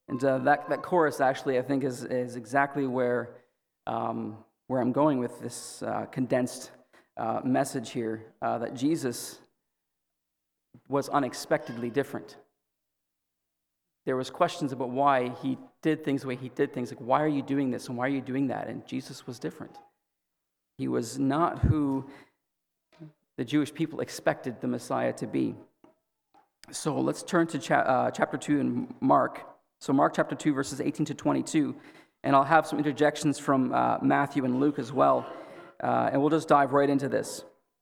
And that chorus actually, I think, is exactly where I'm going with this condensed message here, that Jesus was unexpectedly different. There was questions about why he did things the way he did things, like, why are you doing this and why are you doing that? And Jesus was different. He was not who the Jewish people expected the Messiah to be. So let's turn to chapter 2 in Mark. So Mark chapter 2, verses 18 to 22. And I'll have some interjections from Matthew and Luke as well. And we'll just dive right into this.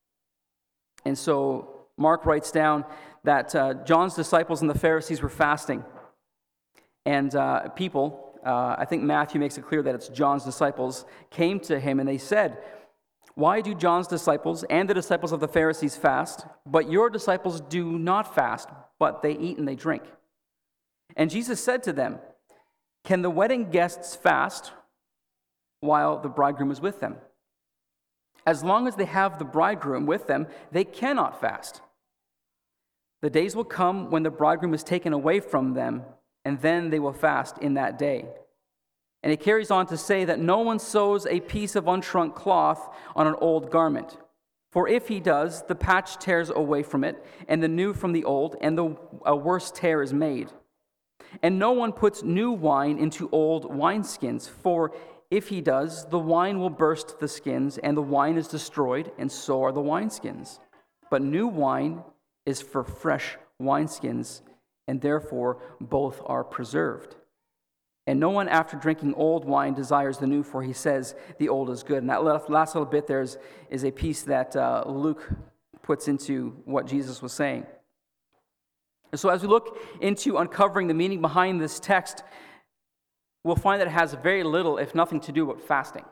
And so Mark writes down that John's disciples and the Pharisees were fasting. And people, I think Matthew makes it clear that it's John's disciples, came to him and they said, "Why do John's disciples and the disciples of the Pharisees fast, but your disciples do not fast, but they eat and they drink?" And Jesus said to them, "Can the wedding guests fast while the bridegroom is with them? As long as they have the bridegroom with them, they cannot fast. The days will come when the bridegroom is taken away from them, and then they will fast in that day." And he carries on to say that no one sews a piece of unshrunk cloth on an old garment. For if he does, the patch tears away from it, and the new from the old, and a worse tear is made. And no one puts new wine into old wineskins, for if he does, the wine will burst the skins, and the wine is destroyed, and so are the wineskins. But new wine is for fresh wineskins, and therefore both are preserved. And no one after drinking old wine desires the new, for he says the old is good. And that last little bit there is a piece that Luke puts into what Jesus was saying. And so as we look into uncovering the meaning behind this text, we'll find that it has very little, if nothing, to do with fasting.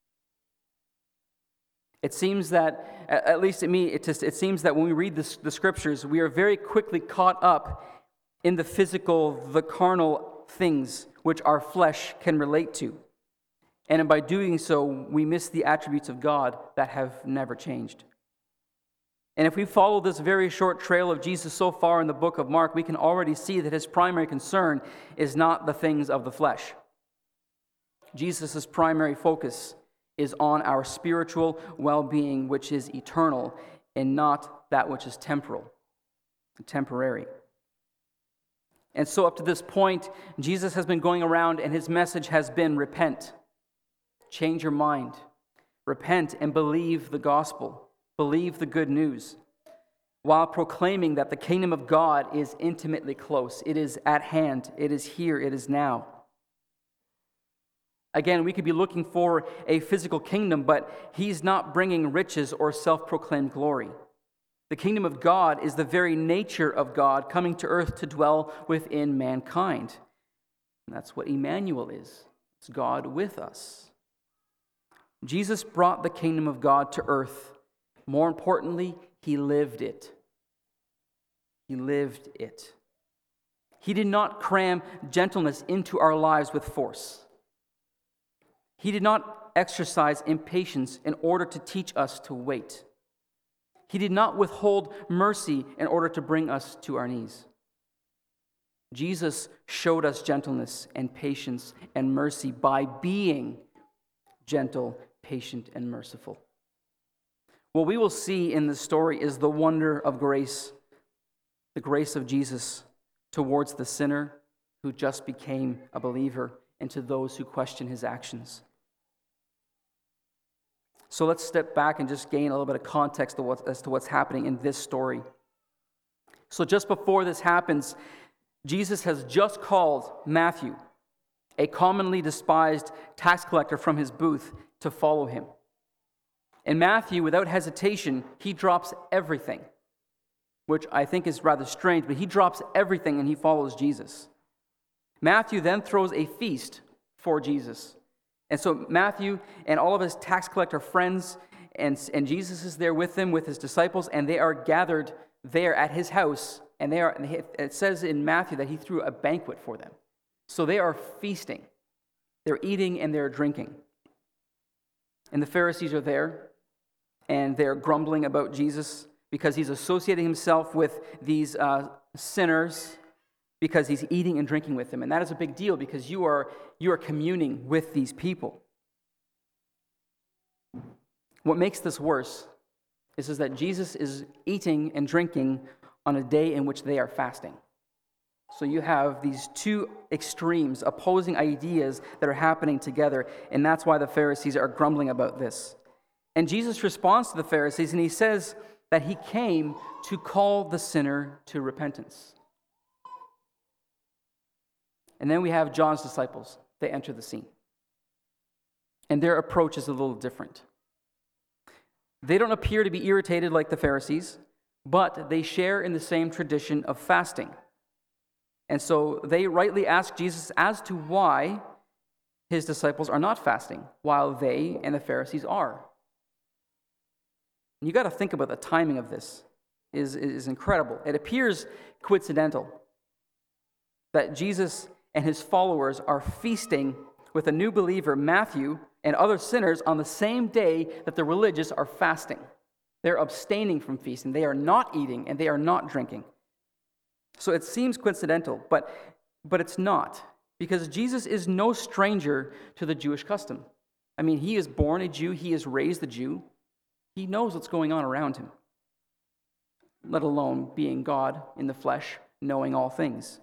It seems that, at least to me, it seems that when we read the scriptures, we are very quickly caught up in the physical, the carnal things which our flesh can relate to. And by doing so, we miss the attributes of God that have never changed. And if we follow this very short trail of Jesus so far in the book of Mark, we can already see that his primary concern is not the things of the flesh. Jesus' primary focus is on our spiritual well-being, which is eternal, and not that which is temporal, temporary. And so up to this point, Jesus has been going around and his message has been repent. Change your mind. Repent and believe the gospel. Believe the good news. While proclaiming that the kingdom of God is intimately close. It is at hand. It is here. It is now. Again, we could be looking for a physical kingdom, but he's not bringing riches or self-proclaimed glory. The kingdom of God is the very nature of God coming to earth to dwell within mankind. And that's what Emmanuel is. It's God with us. Jesus brought the kingdom of God to earth. More importantly, he lived it. He lived it. He did not cram gentleness into our lives with force. He did not exercise impatience in order to teach us to wait. He did not withhold mercy in order to bring us to our knees. Jesus showed us gentleness and patience and mercy by being gentle, patient, and merciful. What we will see in this story is the wonder of grace, the grace of Jesus towards the sinner who just became a believer and to those who question his actions. So let's step back and just gain a little bit of context as to what's happening in this story. So just before this happens, Jesus has just called Matthew, a commonly despised tax collector, from his booth to follow him. And Matthew, without hesitation, he drops everything, which I think is rather strange, but he drops everything and he follows Jesus. Matthew then throws a feast for Jesus. And so Matthew and all of his tax collector friends, and Jesus is there with them, with his disciples, and they are gathered there at his house. And it says in Matthew that he threw a banquet for them. So they are feasting. They're eating and they're drinking. And the Pharisees are there, and they're grumbling about Jesus because he's associating himself with these sinners because he's eating and drinking with them. And that is a big deal because you are communing with these people. What makes this worse is that Jesus is eating and drinking on a day in which they are fasting. So you have these two extremes, opposing ideas that are happening together, and that's why the Pharisees are grumbling about this. And Jesus responds to the Pharisees, and he says that he came to call the sinner to repentance. And then we have John's disciples. They enter the scene. And their approach is a little different. They don't appear to be irritated like the Pharisees, but they share in the same tradition of fasting. And so they rightly ask Jesus as to why his disciples are not fasting, while they and the Pharisees are. And you got to think about the timing of this. Is incredible. It appears coincidental that Jesus and his followers are feasting with a new believer, Matthew, and other sinners on the same day that the religious are fasting. They're abstaining from feasting. They are not eating and they are not drinking. So it seems coincidental, but it's not, because Jesus is no stranger to the Jewish custom. I mean, he is born a Jew, he is raised a Jew. He knows what's going on around him, let alone being God in the flesh, knowing all things.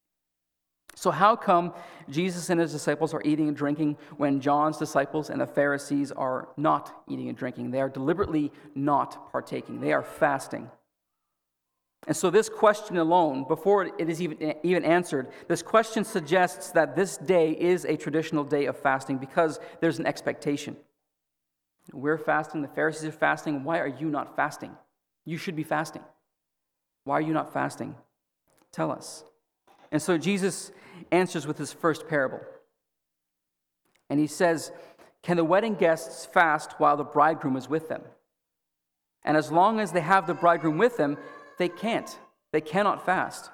So how come Jesus and his disciples are eating and drinking when John's disciples and the Pharisees are not eating and drinking? They are deliberately not partaking. They are fasting. And so this question alone, before it is even answered, this question suggests that this day is a traditional day of fasting because there's an expectation. We're fasting, the Pharisees are fasting. Why are you not fasting? You should be fasting. Why are you not fasting? Tell us. And so Jesus answers with his first parable. And he says, "Can the wedding guests fast while the bridegroom is with them? And as long as they have the bridegroom with them, they can't. They cannot fast."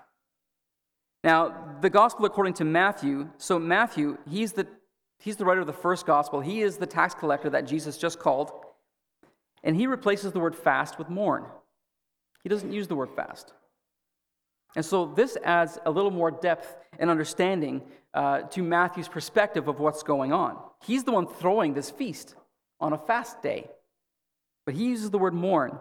Now, the gospel according to Matthew, so Matthew, he's the writer of the first gospel. He is the tax collector that Jesus just called. And he replaces the word fast with mourn. He doesn't use the word fast. And so this adds a little more depth and understanding to Matthew's perspective of what's going on. He's the one throwing this feast on a fast day. But he uses the word mourn.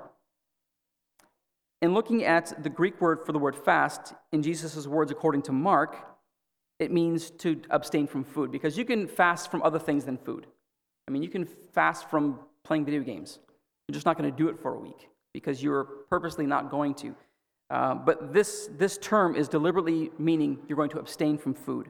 In looking at the Greek word for the word fast, in Jesus' words according to Mark, it means to abstain from food, because you can fast from other things than food. I mean, you can fast from playing video games. You're just not going to do it for a week because you're purposely not going to. But this term is deliberately meaning you're going to abstain from food.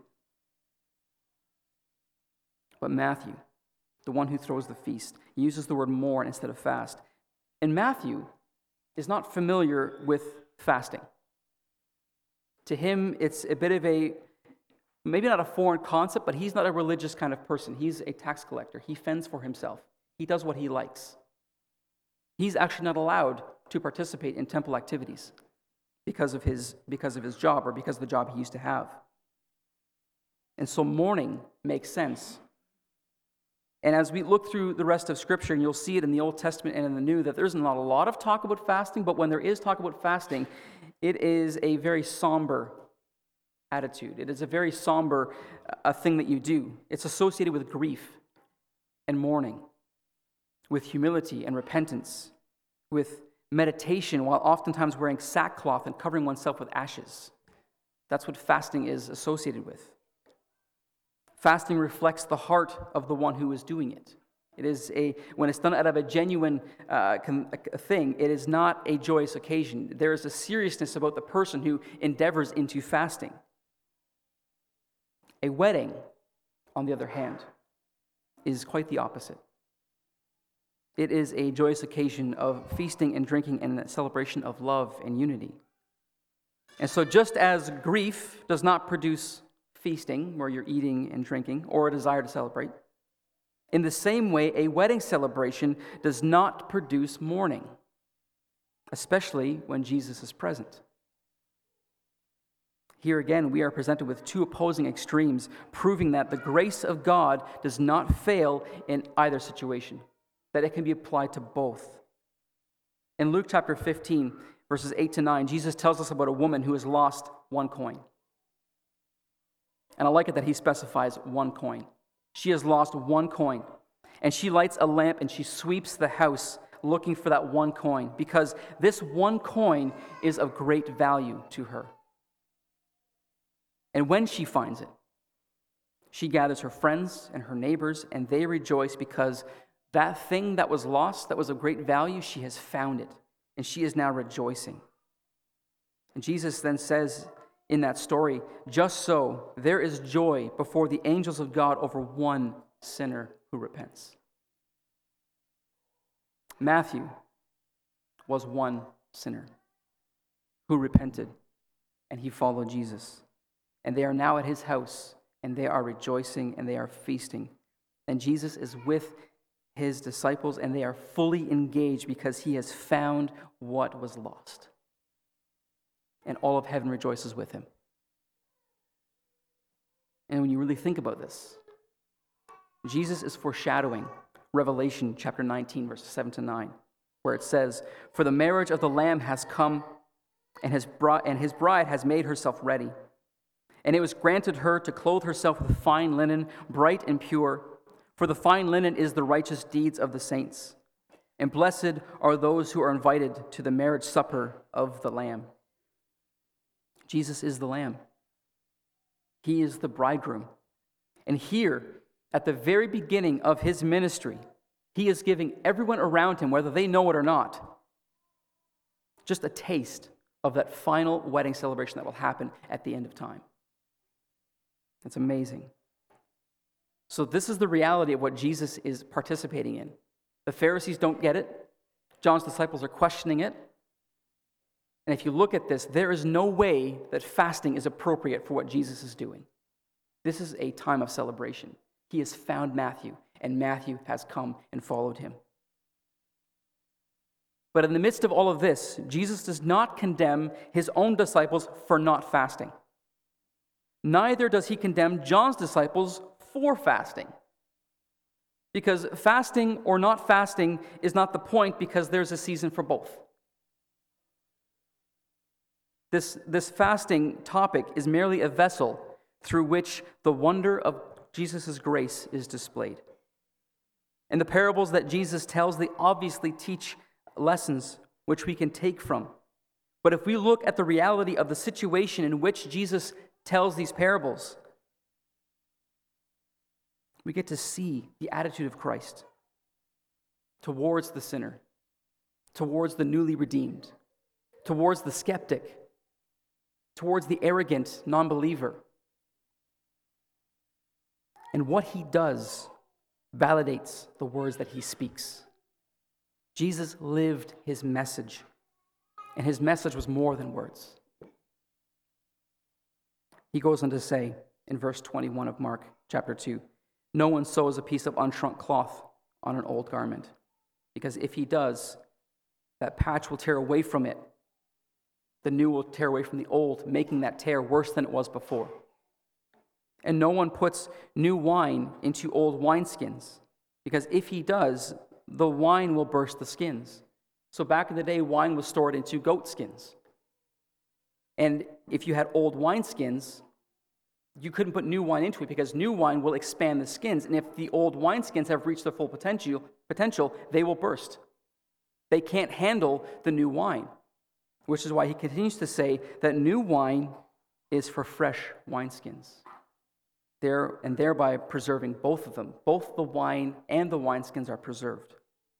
But Matthew, the one who throws the feast, uses the word mourn instead of fast. And Matthew is not familiar with fasting. To him, it's a bit of maybe not a foreign concept, but he's not a religious kind of person. He's a tax collector. He fends for himself. He does what he likes. He's actually not allowed to participate in temple activities because of his job, or because of the job he used to have. And so mourning makes sense. And as we look through the rest of Scripture, and you'll see it in the Old Testament and in the New, that there's not a lot of talk about fasting, but when there is talk about fasting, it is a very somber attitude. It is a very somber thing that you do. It's associated with grief and mourning, with humility and repentance, with meditation, while oftentimes wearing sackcloth and covering oneself with ashes. That's what fasting is associated with. Fasting reflects the heart of the one who is doing it. It is when it's done out of a genuine thing, it is not a joyous occasion. There is a seriousness about the person who endeavors into fasting. A wedding, on the other hand, is quite the opposite. It is a joyous occasion of feasting and drinking and a celebration of love and unity. And so just as grief does not produce feasting, where you're eating and drinking, or a desire to celebrate, in the same way, a wedding celebration does not produce mourning, especially when Jesus is present. Here again, we are presented with two opposing extremes, proving that the grace of God does not fail in either situation, that it can be applied to both. In Luke chapter 15, verses 8 to 9, Jesus tells us about a woman who has lost one coin. And I like it that he specifies 1 coin. She has lost 1 coin. And she lights a lamp and she sweeps the house looking for that 1 coin, because this 1 coin is of great value to her. And when she finds it, she gathers her friends and her neighbors, and they rejoice because that thing that was lost, that was of great value, she has found it, and she is now rejoicing. And Jesus then says in that story, just so there is joy before the angels of God over 1 sinner who repents. Matthew was 1 sinner who repented, and he followed Jesus. And they are now at his house, and they are rejoicing, and they are feasting. And Jesus is with his disciples, and they are fully engaged because he has found what was lost. And all of heaven rejoices with him. And when you really think about this, Jesus is foreshadowing Revelation chapter 19, verses 7 to 9, where it says, "For the marriage of the Lamb has come, and his bride has made herself ready. And it was granted her to clothe herself with fine linen, bright and pure, for the fine linen is the righteous deeds of the saints. And blessed are those who are invited to the marriage supper of the Lamb." Jesus is the Lamb. He is the bridegroom. And here, at the very beginning of his ministry, he is giving everyone around him, whether they know it or not, just a taste of that final wedding celebration that will happen at the end of time. It's amazing. So this is the reality of what Jesus is participating in. The Pharisees don't get it. John's disciples are questioning it. And if you look at this, there is no way that fasting is appropriate for what Jesus is doing. This is a time of celebration. He has found Matthew, and Matthew has come and followed him. But in the midst of all of this, Jesus does not condemn his own disciples for not fasting. Neither does he condemn John's disciples for fasting. Because fasting or not fasting is not the point, because there's a season for both. This fasting topic is merely a vessel through which the wonder of Jesus' grace is displayed. And the parables that Jesus tells, they obviously teach lessons which we can take from. But if we look at the reality of the situation in which Jesus tells these parables, we get to see the attitude of Christ towards the sinner, towards the newly redeemed, towards the skeptic, towards the arrogant non-believer. And what he does validates the words that he speaks. Jesus lived his message, and his message was more than words. He goes on to say in verse 21 of Mark chapter 2, "No one sews a piece of unshrunk cloth on an old garment, because if he does, that patch will tear away from it. The new will tear away from the old, making that tear worse than it was before. And no one puts new wine into old wineskins, because if he does, the wine will burst the skins." So back in the day, wine was stored into goat skins. And if you had old wineskins, you couldn't put new wine into it, because new wine will expand the skins. And if the old wineskins have reached their full potential, they will burst. They can't handle the new wine, which is why he continues to say that new wine is for fresh wineskins, and thereby preserving both of them. Both the wine and the wineskins are preserved.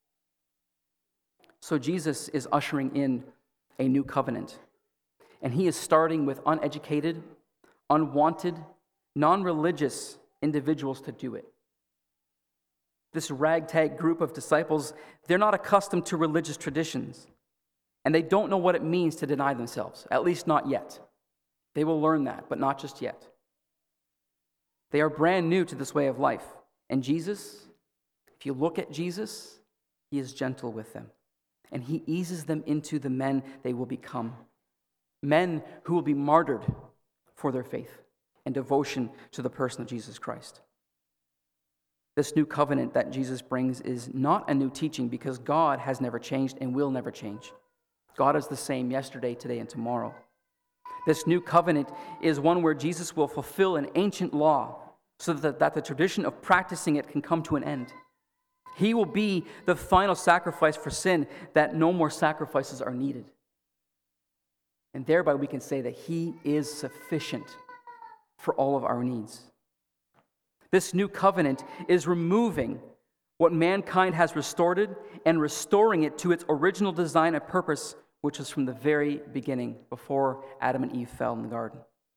So Jesus is ushering in a new covenant, and he is starting with uneducated, unwanted, non-religious individuals to do it. This ragtag group of disciples, they're not accustomed to religious traditions, and they don't know what it means to deny themselves, at least not yet. They will learn that, but not just yet. They are brand new to this way of life. And Jesus, if you look at Jesus, he is gentle with them. And he eases them into the men they will become. Men who will be martyred for their faith and devotion to the person of Jesus Christ. This new covenant that Jesus brings is not a new teaching, because God has never changed and will never change. God is the same yesterday, today, and tomorrow. This new covenant is one where Jesus will fulfill an ancient law so that the tradition of practicing it can come to an end. He will be the final sacrifice for sin, that no more sacrifices are needed. And thereby we can say that He is sufficient for all of our needs. This new covenant is removing what mankind has restored and restoring it to its original design and purpose, which was from the very beginning, before Adam and Eve fell in the garden.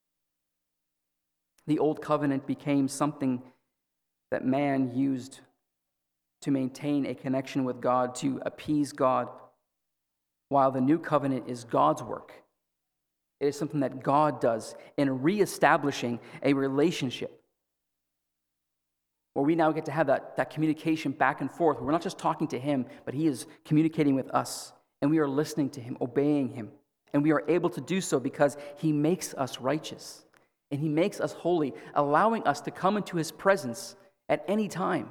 The old covenant became something that man used to maintain a connection with God, to appease God, while the new covenant is God's work. It is something that God does in reestablishing a relationship where we now get to have that communication back and forth. We're not just talking to Him, but He is communicating with us, and we are listening to Him, obeying Him. And we are able to do so because He makes us righteous, and He makes us holy, allowing us to come into His presence at any time.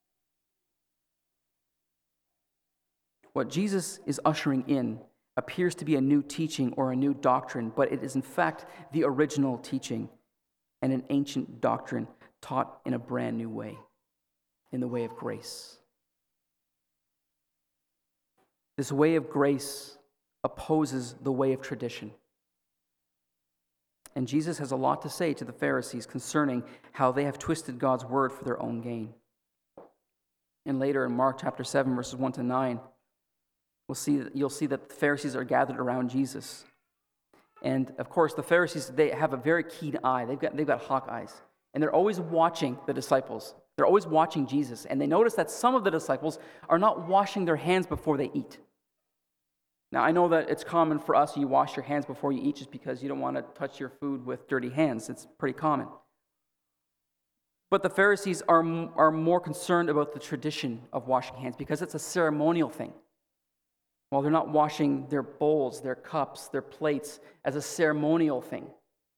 What Jesus is ushering in appears to be a new teaching or a new doctrine, but it is in fact the original teaching and an ancient doctrine taught in a brand new way, in the way of grace. This way of grace opposes the way of tradition. And Jesus has a lot to say to the Pharisees concerning how they have twisted God's word for their own gain. And later in Mark chapter 7, verses 1 to 9, you'll see that the Pharisees are gathered around Jesus. And of course, the Pharisees, they have a very keen eye. They've got hawk eyes. And they're always watching the disciples. They're always watching Jesus. And they notice that some of the disciples are not washing their hands before they eat. Now, I know that it's common for us, you wash your hands before you eat just because you don't want to touch your food with dirty hands. It's pretty common. But the Pharisees are more concerned about the tradition of washing hands because it's a ceremonial thing. While they're not washing their bowls, their cups, their plates as a ceremonial thing.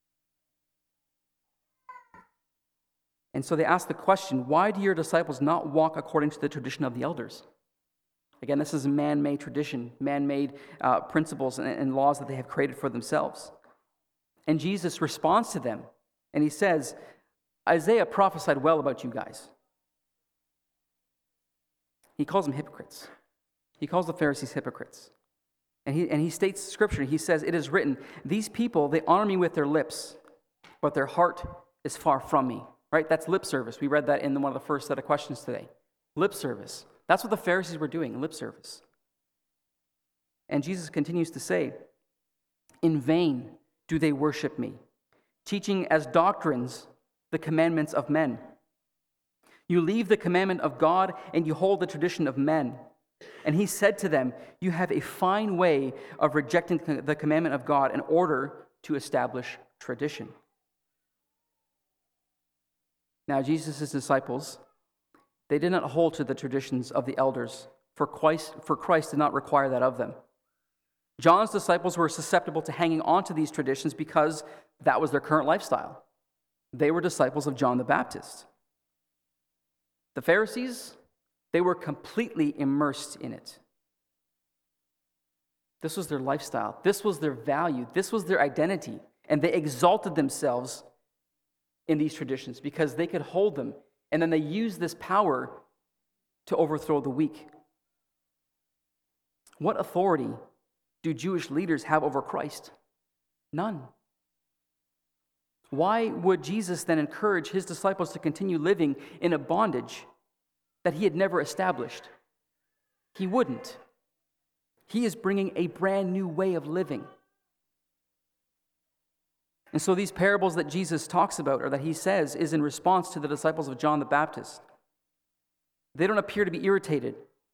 And so they ask the question, why do your disciples not walk according to the tradition of the elders? Again, this is a man-made tradition, man-made principles and laws that they have created for themselves. And Jesus responds to them, and He says, Isaiah prophesied well about you guys. He calls them hypocrites. He calls the Pharisees hypocrites. And he states Scripture. He says, it is written, these people, they honor me with their lips, but their heart is far from me. Right? That's lip service. We read that in one of the first set of questions today. Lip service. That's what the Pharisees were doing, lip service. And Jesus continues to say, in vain do they worship me, teaching as doctrines the commandments of men. You leave the commandment of God and you hold the tradition of men. And He said to them, you have a fine way of rejecting the commandment of God in order to establish tradition. Now, Jesus' disciples, they did not hold to the traditions of the elders, for Christ did not require that of them. John's disciples were susceptible to hanging on to these traditions because that was their current lifestyle. They were disciples of John the Baptist. The Pharisees, they were completely immersed in it. This was their lifestyle. This was their value. This was their identity. And they exalted themselves in these traditions because they could hold them, and then they used this power to overthrow the weak. What authority do Jewish leaders have over Christ? None. Why would Jesus then encourage His disciples to continue living in a bondage that He had never established? He wouldn't. He is bringing a brand new way of living. And so these parables that Jesus talks about, or that He says, is in response to the disciples of John the Baptist. They don't appear to be irritated.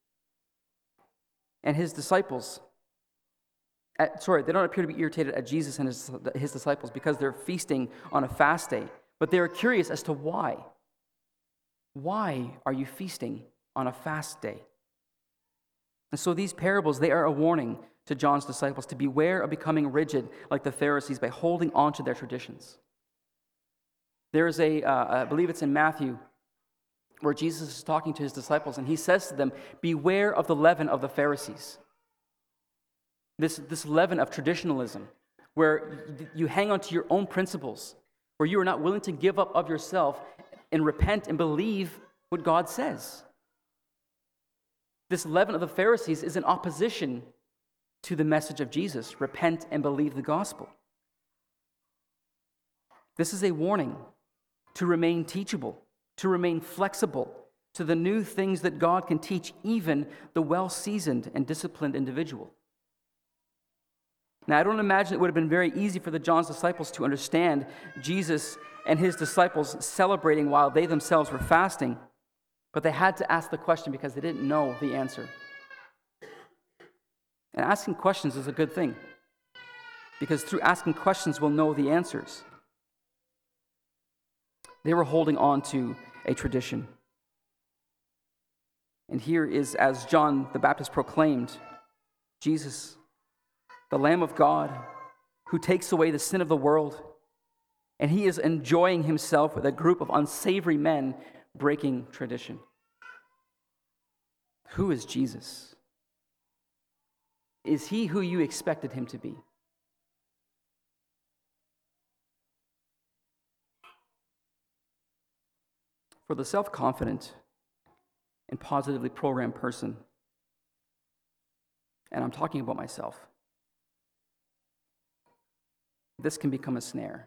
And His disciples, they don't appear to be irritated at Jesus and His disciples because they're feasting on a fast day. But they are curious as to why. Why are you feasting on a fast day? And so these parables, they are a warning to John's disciples to beware of becoming rigid like the Pharisees by holding on to their traditions. There is I believe it's in Matthew, where Jesus is talking to His disciples, and He says to them, beware of the leaven of the Pharisees. This leaven of traditionalism, where you hang on to your own principles, where you are not willing to give up of yourself and repent and believe what God says. This leaven of the Pharisees is in opposition to the message of Jesus. Repent and believe the gospel. This is a warning to remain teachable, to remain flexible to the new things that God can teach even the well-seasoned and disciplined individual. Now, I don't imagine it would have been very easy for John's disciples to understand Jesus and his disciples celebrating while they themselves were fasting, but they had to ask the question because they didn't know the answer. And asking questions is a good thing, because through asking questions, we'll know the answers. They were holding on to a tradition. And here is, as John the Baptist proclaimed, Jesus, the Lamb of God, who takes away the sin of the world, and he is enjoying himself with a group of unsavory men breaking tradition. Who is Jesus? Is he who you expected him to be? For the self-confident and positively programmed person, and I'm talking about myself, this can become a snare.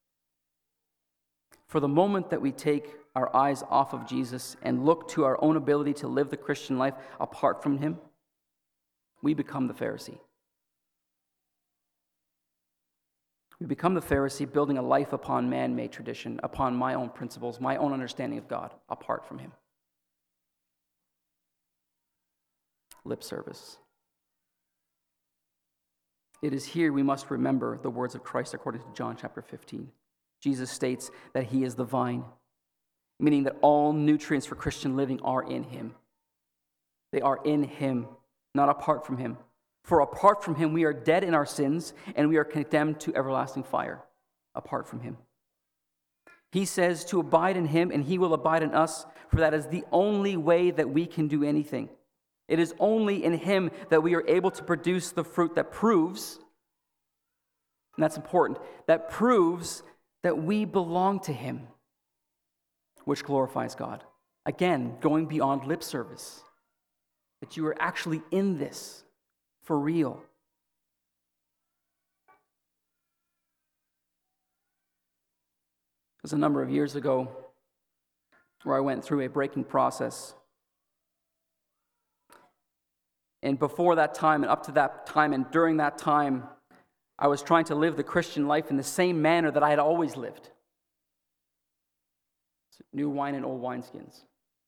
For the moment that we take our eyes off of Jesus and look to our own ability to live the Christian life apart from him, we become the Pharisee. We become the Pharisee, building a life upon man-made tradition, upon my own principles, my own understanding of God, apart from him. Lip service. It is here we must remember the words of Christ according to John chapter 15. Jesus states that he is the vine, meaning that all nutrients for Christian living are in him. They are in him, not apart from him. For apart from him, we are dead in our sins, and we are condemned to everlasting fire apart from him. He says to abide in him, and he will abide in us, for that is the only way that we can do anything. It is only in him that we are able to produce the fruit that proves, and that's important, that proves that we belong to him, which glorifies God. Again, going beyond lip service, that you are actually in this for real. It was a number of years ago where I went through a breaking process. And before that time and up to that time and during that time, I was trying to live the Christian life in the same manner that I had always lived. New wine in old wineskins.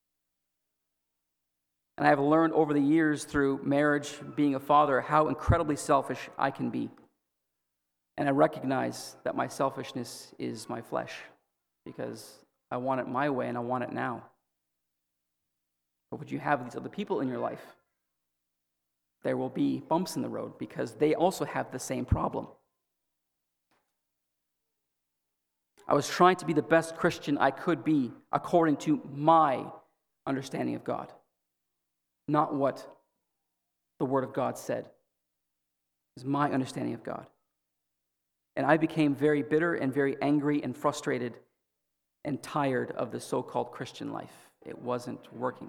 And I have learned over the years through marriage, being a father, how incredibly selfish I can be. And I recognize that my selfishness is my flesh, because I want it my way and I want it now. But would you have these other people in your life? There will be bumps in the road because they also have the same problem. I was trying to be the best Christian I could be according to my understanding of God, not what the Word of God said. It was my understanding of God. And I became very bitter and very angry and frustrated and tired of the so-called Christian life. It wasn't working.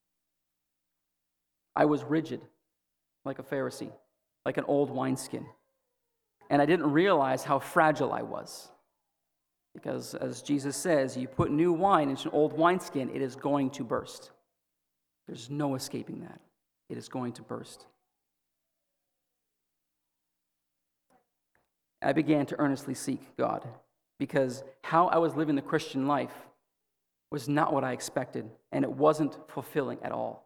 I was rigid, like a Pharisee, like an old wineskin. And I didn't realize how fragile I was. Because as Jesus says, you put new wine into an old wineskin, it is going to burst. There's no escaping that. It is going to burst. I began to earnestly seek God, because how I was living the Christian life was not what I expected, and it wasn't fulfilling at all.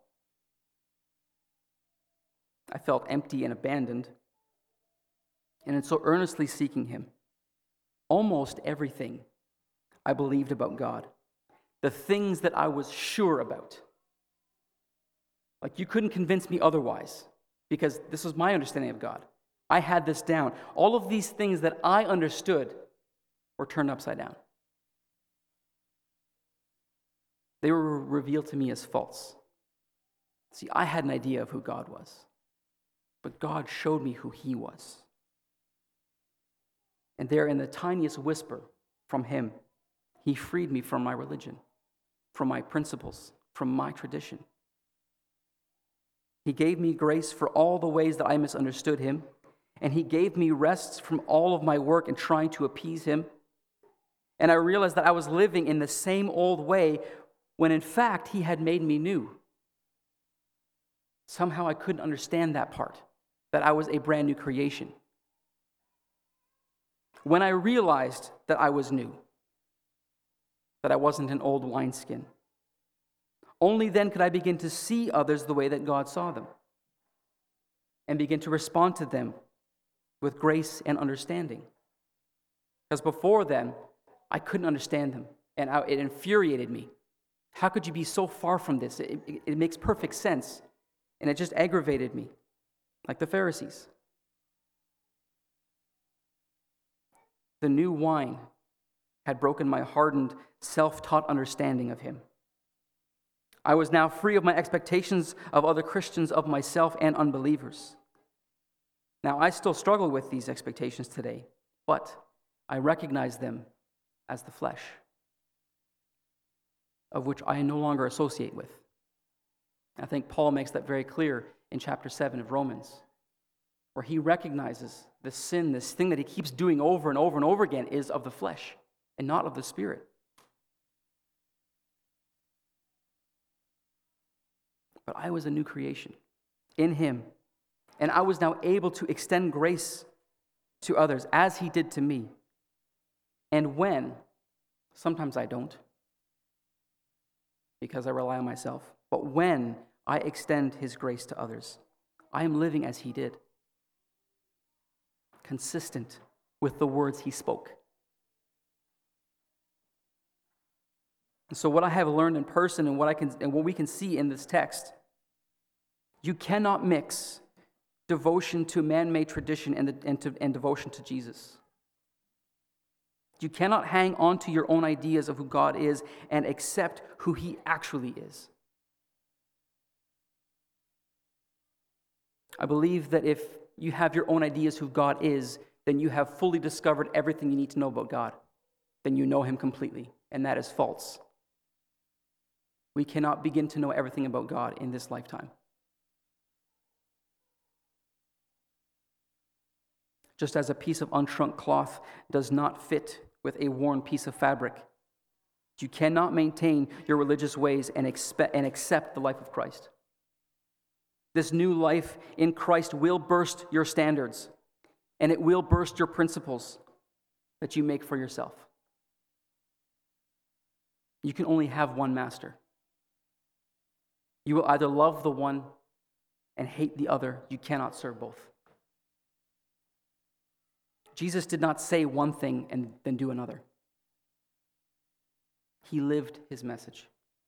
I felt empty and abandoned, and in so earnestly seeking him, almost everything I believed about God, the things that I was sure about, like you couldn't convince me otherwise, because this was my understanding of God. I had this down. All of these things that I understood were turned upside down. They were revealed to me as false. See, I had an idea of who God was, but God showed me who he was. And there, in the tiniest whisper from him, he freed me from my religion, from my principles, from my tradition. He gave me grace for all the ways that I misunderstood him, and he gave me rest from all of my work in trying to appease him. And I realized that I was living in the same old way when in fact he had made me new. Somehow I couldn't understand that part, that I was a brand new creation. When I realized that I was new, that I wasn't an old wineskin, only then could I begin to see others the way that God saw them and begin to respond to them with grace and understanding. Because before then, I couldn't understand them, and it infuriated me. How could you be so far from this? It makes perfect sense, and it just aggravated me, like the Pharisees. The new wine had broken my hardened, self-taught understanding of him. I was now free of my expectations of other Christians, of myself, and unbelievers. Now, I still struggle with these expectations today, but I recognize them as the flesh, of which I no longer associate with. I think Paul makes that very clear in chapter 7 of Romans, where he recognizes the sin, this thing that he keeps doing over and over and over again, is of the flesh and not of the Spirit. But I was a new creation in him, and I was now able to extend grace to others as he did to me. And when, sometimes I don't, because I rely on myself, but when I extend his grace to others, I am living as he did, consistent with the words he spoke. And so what I have learned in person and what we can see in this text, you cannot mix devotion to man-made tradition and devotion to Jesus. You cannot hang on to your own ideas of who God is and accept who he actually is. I believe that if you have your own ideas who God is, then you have fully discovered everything you need to know about God. Then you know him completely, and that is false. We cannot begin to know everything about God in this lifetime. Just as a piece of unshrunk cloth does not fit with a worn piece of fabric, you cannot maintain your religious ways and accept the life of Christ. This new life in Christ will burst your standards, and it will burst your principles that you make for yourself. You can only have one master. You will either love the one and hate the other. You cannot serve both. Jesus did not say one thing and then do another. He lived his message.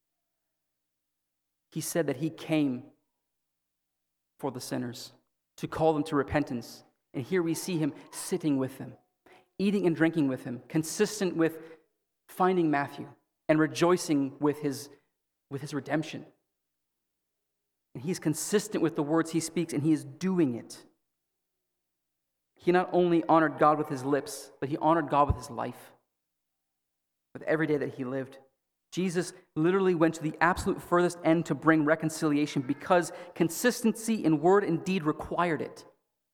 He said that he came for the sinners, to call them to repentance. And here we see him sitting with them, eating and drinking with him, consistent with finding Matthew and rejoicing with his redemption. And he's consistent with the words he speaks, and he is doing it. He not only honored God with his lips, but he honored God with his life, with every day that he lived. Jesus literally went to the absolute furthest end to bring reconciliation because consistency in word and deed required it.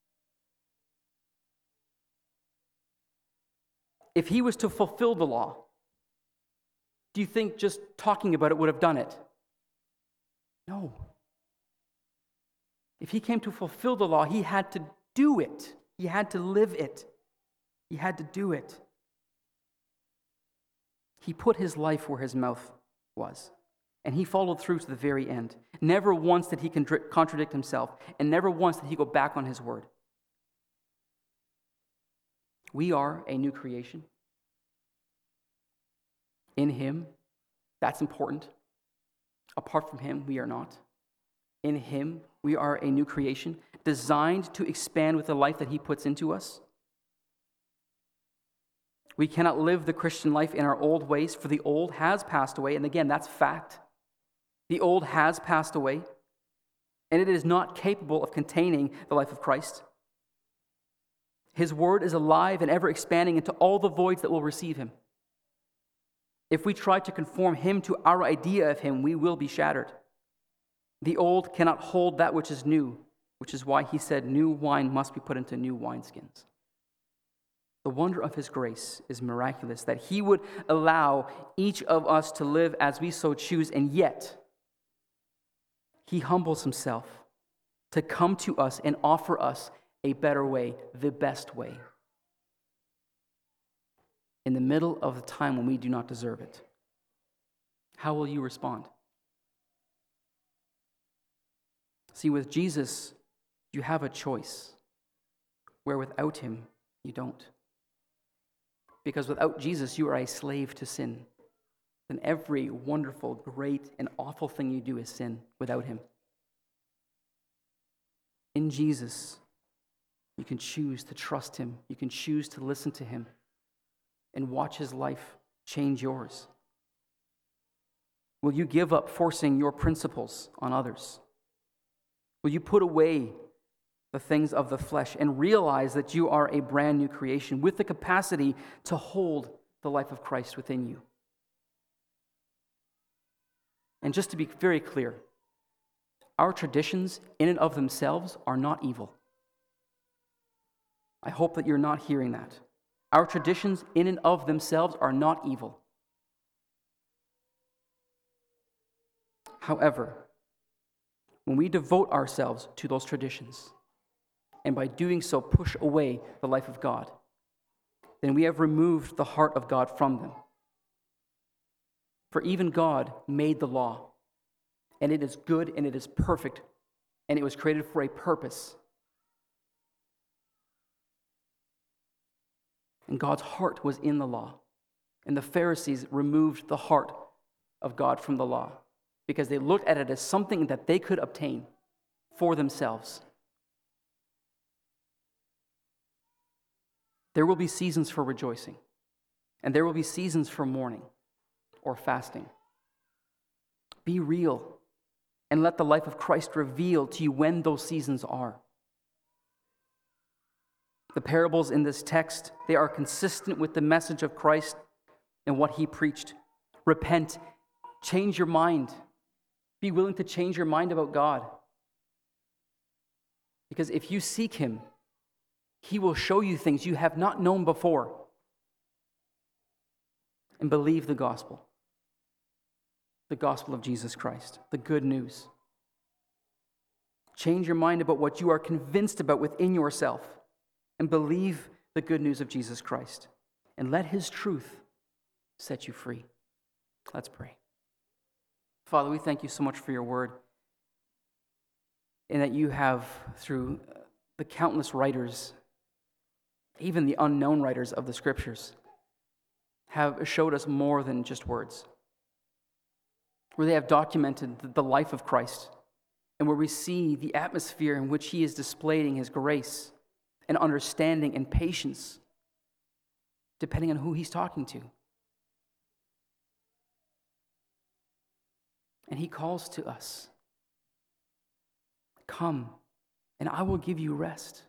If he was to fulfill the law, do you think just talking about it would have done it? No. If he came to fulfill the law, he had to do it. He had to live it. He had to do it. He put his life where his mouth was, and he followed through to the very end. Never once did he contradict himself, and never once did he go back on his word. We are a new creation. In him, that's important. Apart from him, we are not. In him, we are a new creation, designed to expand with the life that he puts into us. We cannot live the Christian life in our old ways, for the old has passed away. And again, that's fact. The old has passed away, and it is not capable of containing the life of Christ. His word is alive and ever expanding into all the voids that will receive him. If we try to conform him to our idea of him, we will be shattered. The old cannot hold that which is new, which is why he said new wine must be put into new wineskins. The wonder of his grace is miraculous, that he would allow each of us to live as we so choose, and yet he humbles himself to come to us and offer us a better way, the best way, in the middle of the time when we do not deserve it. How will you respond? See, with Jesus, you have a choice, where without him, you don't. Because without Jesus, you are a slave to sin. Then every wonderful, great, and awful thing you do is sin without him. In Jesus, you can choose to trust him. You can choose to listen to him and watch his life change yours. Will you give up forcing your principles on others? Will you put away the things of the flesh and realize that you are a brand new creation with the capacity to hold the life of Christ within you? And just to be very clear, our traditions in and of themselves are not evil. I hope that you're not hearing that. Our traditions in and of themselves are not evil. However, when we devote ourselves to those traditions, and by doing so push away the life of God, then we have removed the heart of God from them. For even God made the law, and it is good and it is perfect, and it was created for a purpose. And God's heart was in the law, and the Pharisees removed the heart of God from the law because they looked at it as something that they could obtain for themselves. There will be seasons for rejoicing, and there will be seasons for mourning or fasting. Be real, and let the life of Christ reveal to you when those seasons are. The parables in this text, they are consistent with the message of Christ and what he preached. Repent, change your mind. Be willing to change your mind about God. Because if you seek him, he will show you things you have not known before. And believe the gospel of Jesus Christ, the good news. Change your mind about what you are convinced about within yourself, and believe the good news of Jesus Christ. And let his truth set you free. Let's pray. Father, we thank you so much for your word, and that you have, through the countless writers, even the unknown writers of the scriptures, have showed us more than just words, where they have documented the life of Christ, and where we see the atmosphere in which he is displaying his grace and understanding and patience, depending on who he's talking to. And he calls to us, come, and I will give you rest.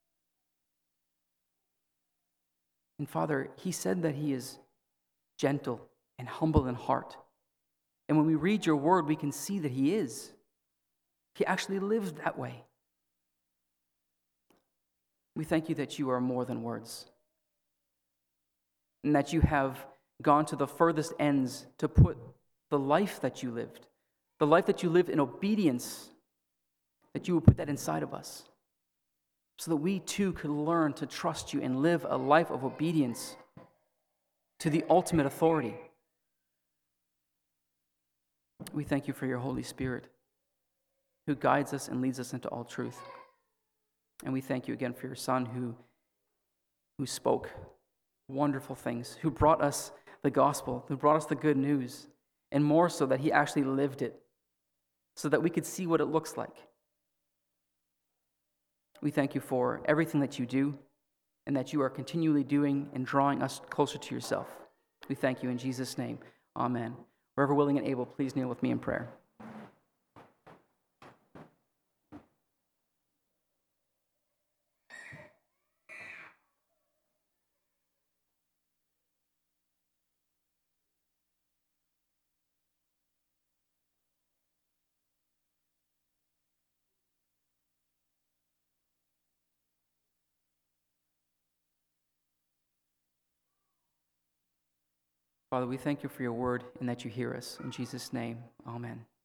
And Father, he said that he is gentle and humble in heart. And when we read your word, we can see that he is. He actually lives that way. We thank you that you are more than words, and that you have gone to the furthest ends to put the life that you lived, the life that you lived in obedience, that you would put that inside of us, so that we too could learn to trust you and live a life of obedience to the ultimate authority. We thank you for your Holy Spirit, who guides us and leads us into all truth. And we thank you again for your Son who spoke wonderful things, who brought us the gospel, who brought us the good news, and more so that he actually lived it so that we could see what it looks like. We thank you for everything that you do and that you are continually doing and drawing us closer to yourself. We thank you in Jesus' name. Amen. Wherever willing and able, please kneel with me in prayer. Father, we thank you for your word and that you hear us. In Jesus' name, amen.